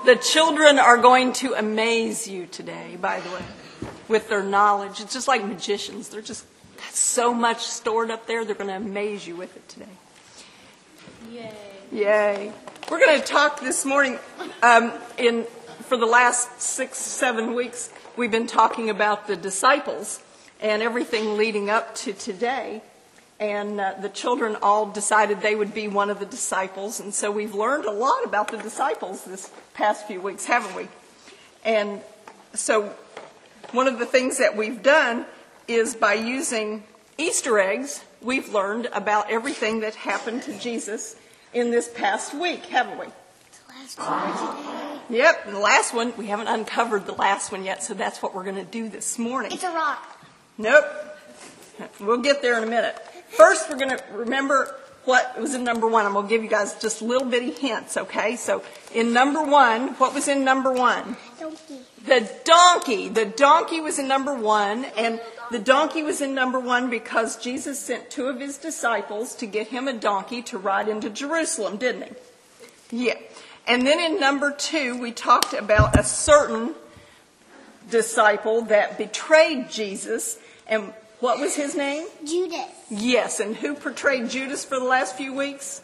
The children are going to amaze you today, by the way, with their knowledge. It's just like magicians. They're just got so much stored up there. They're going to amaze you with it today. Yay. Yay. We're going to talk this morning, for the last 6-7 weeks, we've been talking about the disciples and everything leading up to today. And the children all decided they would be one of the disciples. And so we've learned a lot about the disciples this past few weeks, haven't we? And so one of the things that we've done is by using Easter eggs, we've learned about everything that happened to Jesus in this past week, haven't we? The last one today. Yep, the last one. We haven't uncovered the last one yet, so that's what we're going to do this morning. It's a rock. Nope. We'll get there in a minute. First, we're going to remember what was in number 1. I'm going to give you guys just little bitty hints, okay? So, in number 1, what was in number 1? Donkey. The donkey. The donkey was in number 1, and the donkey was in number 1 because Jesus sent 2 of his disciples to get him a donkey to ride into Jerusalem, didn't he? Yeah. And then in number 2, we talked about a certain disciple that betrayed Jesus, and what was his name? Judas. Yes, and who portrayed Judas for the last few weeks?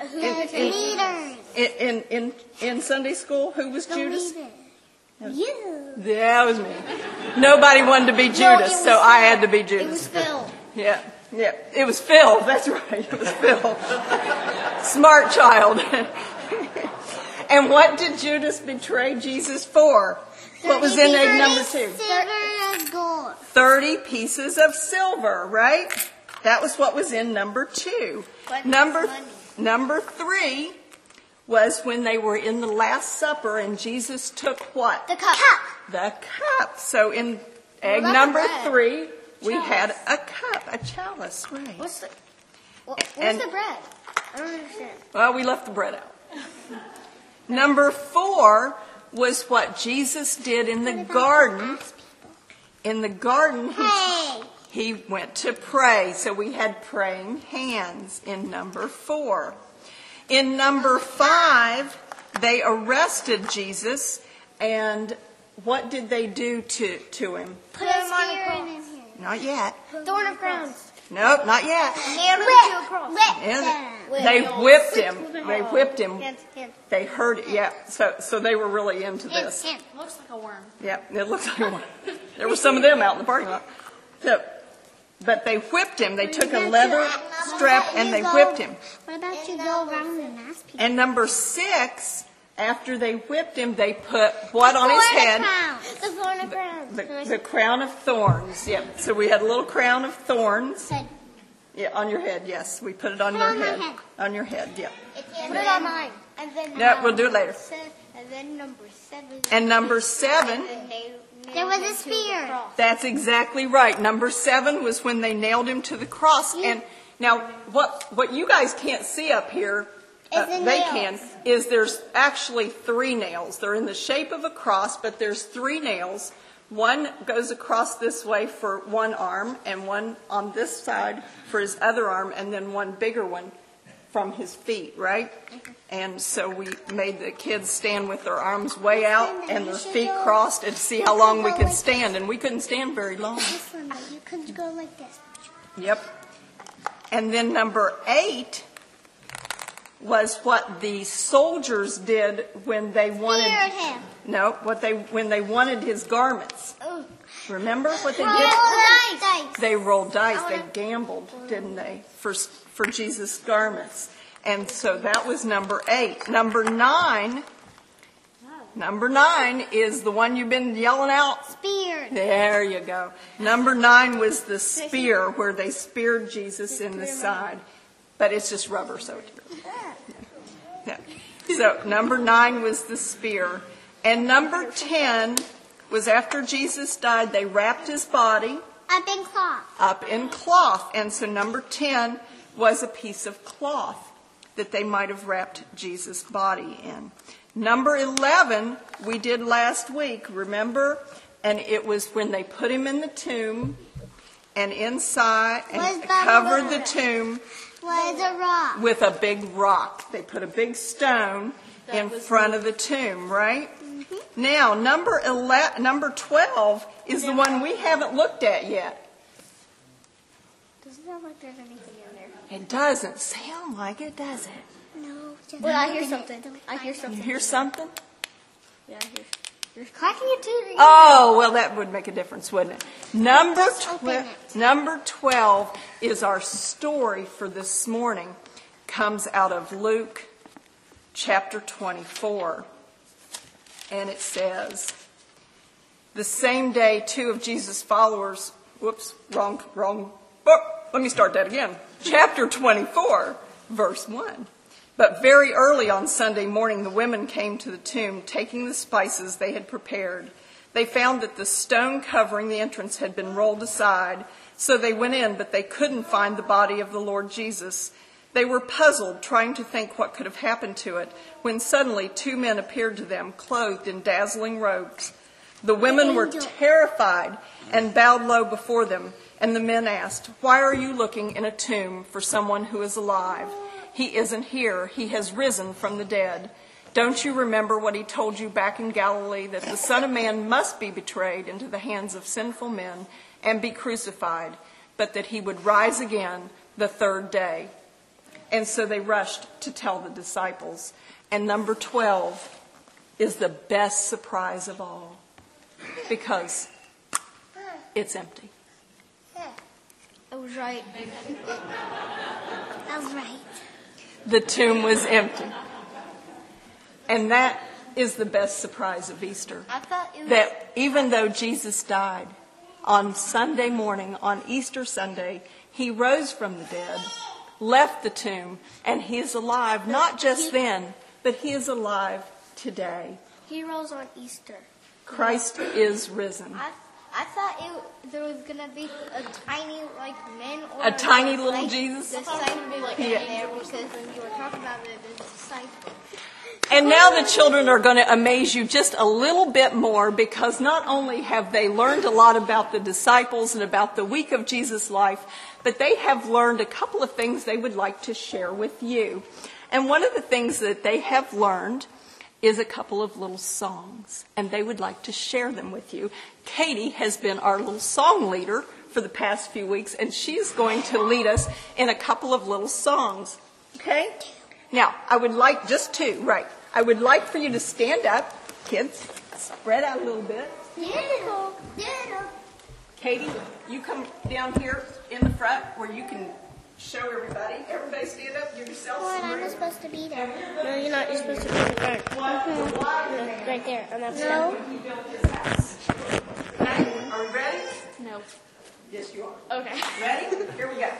In Sunday school, who was Judas? You. That was me. Nobody wanted to be Judas, so I had to be Judas. It was Phil. Yeah. It was Phil. That's right. It was Phil. Smart child. And what did Judas betray Jesus for? What was in egg number 2? Silver and gold. 30 pieces of silver, right? That was what was in number 2. Number 3 was when they were in the Last Supper and Jesus took what? The cup. The cup. So in egg number 3, we had a cup, a chalice, right? Where's the bread? I don't understand. Well, we left the bread out. Number 4 was what Jesus did in the garden. In the garden, he went to pray. So we had praying hands in number 4. In number 5, they arrested Jesus. And what did they do to him? Put him on a cross. Not yet. Thorn of crowns. Nope, not yet. Nailed him to a cross. They whipped him. They whipped him. Hands. They heard it. Yeah. So they were really into this. Looks like a worm. Yeah, it looked like a worm. There were some of them out in the parking lot. But they whipped him. They took a leather strap and they whipped him. What about you go around and ask people? And number 6, after they whipped him, they put what on his head? The thorn of crowns. The crown of thorns. Yeah. So we had a little crown of thorns. Head. Yeah, on your head. Yes, we put it on your head. On your head. Yeah. Put it on mine. And then No, we'll do it later. And then number 7. And number 7. There was a spear. That's exactly right. Number 7 was when they nailed him to the cross. And now, what you guys can't see up here, they can, is there's actually 3 nails. They're in the shape of a cross, but there's 3 nails. One goes across this way for one arm, and one on this side for his other arm, and then one bigger one from his feet, right? And so we made the kids stand with their arms way out and their feet crossed and see how long we could stand. And we couldn't stand very long. This one, but you could go like this. Yep. And then number 8 was what the soldiers did when they wanted... Speared him. No, when they wanted his garments. Remember what they did? Dice. They rolled dice. They gambled, didn't they, for Jesus' garments. And so that was number 8. Number 9 is the one you've been yelling out. Spear. There you go. Number 9 was the spear, where they speared Jesus in the side. But it's just rubber, so yeah. So number 9 was the spear. And number 10 was after Jesus died, they wrapped his body Up in cloth. And so number 10 was a piece of cloth that they might have wrapped Jesus' body in. Number 11 we did last week, remember? And it was when they put him in the tomb and inside and covered the tomb Was a rock. with a big rock. They put a big stone in front of the tomb, right? Mm-hmm. Now, number 12 is the one we haven't looked at yet. Doesn't sound like there's anything in there. It doesn't sound like it, does it? No. But I hear something. I hear something. You hear something? Yeah, I hear. You're clacking it too. Oh, well, that would make a difference, wouldn't it? Number open 12 is our story for this morning. Comes out of Luke chapter 24. And it says, the same day, two of Jesus' followers, wrong. Let me start that again. Chapter 24, verse 1. But very early on Sunday morning, the women came to the tomb, taking the spices they had prepared. They found that the stone covering the entrance had been rolled aside, so they went in, but they couldn't find the body of the Lord Jesus. They were puzzled, trying to think what could have happened to it, when suddenly two men appeared to them, clothed in dazzling robes. The women were terrified and bowed low before them, and the men asked, "Why are you looking in a tomb for someone who is alive? He isn't here. He has risen from the dead. Don't you remember what he told you back in Galilee, that the Son of Man must be betrayed into the hands of sinful men and be crucified, but that he would rise again the third day?" And so they rushed to tell the disciples. And number 12 is the best surprise of all, because it's empty. I was right. I was right. The tomb was empty. And that is the best surprise of Easter. I thought it was... That even though Jesus died on Sunday morning, on Easter Sunday, he rose from the dead, left the tomb, and he is alive, not just then, but he is alive today. He rose on Easter. Christ is risen. I thought there was going to be a tiny, man or... A tiny little Jesus? Disciple in there, because when you were talking about the disciple. And now the children are going to amaze you just a little bit more, because not only have they learned a lot about the disciples and about the week of Jesus' life, but they have learned a couple of things they would like to share with you. And one of the things that they have learned is a couple of little songs, and they would like to share them with you. Katie has been our little song leader for the past few weeks, and she's going to lead us in a couple of little songs. Okay? Now, I would like I would like for you to stand up, kids, spread out a little bit. Yeah. Katie, you come down here in the front where you can show everybody. Everybody stand up, give yourself some I'm room. not supposed to be there. No, you're not. You're supposed to be in the front. Right there. On that side. No. He built his house. Are we ready? No. Yes, you are. Okay. Ready? Here we go.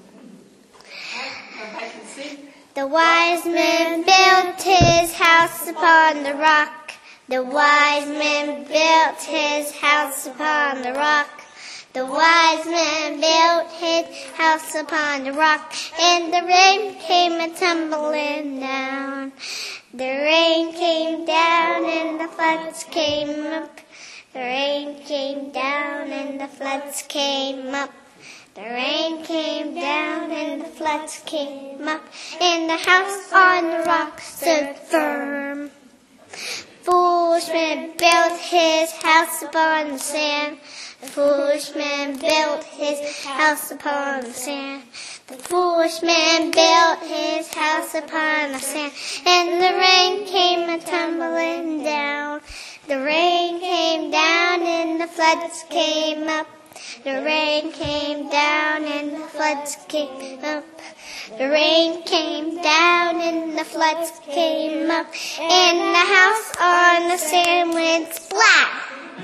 Everybody can see. The wise man built his house upon the rock. The wise man built his house upon the rock. The wise man built his house upon the rock, and the rain came a-tumbling down. The rain came down and the floods came up. The rain came down and the floods came up. The rain came down and the floods came up, and the house on the rock stood firm. Foolish man built his house upon the sand. The foolish man built his house upon the sand. The foolish man built his house upon the sand, and the rain came a-tumbling down. The rain came down and the floods came up. The rain came down and the floods came up. The rain came down and the floods came up, and the house on the sand went splat.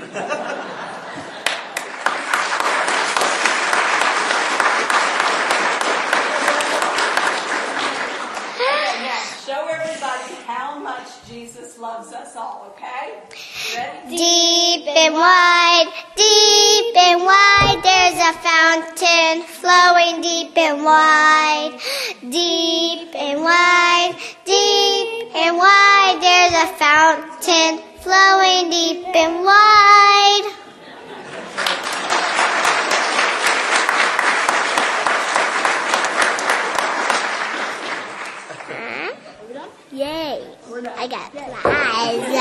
Show everybody how much Jesus loves us all, okay? Ready? Deep and wide, there's a fountain flowing deep and wide. Deep and wide, there's a fountain flowing deep and wide. Yay. I got flies.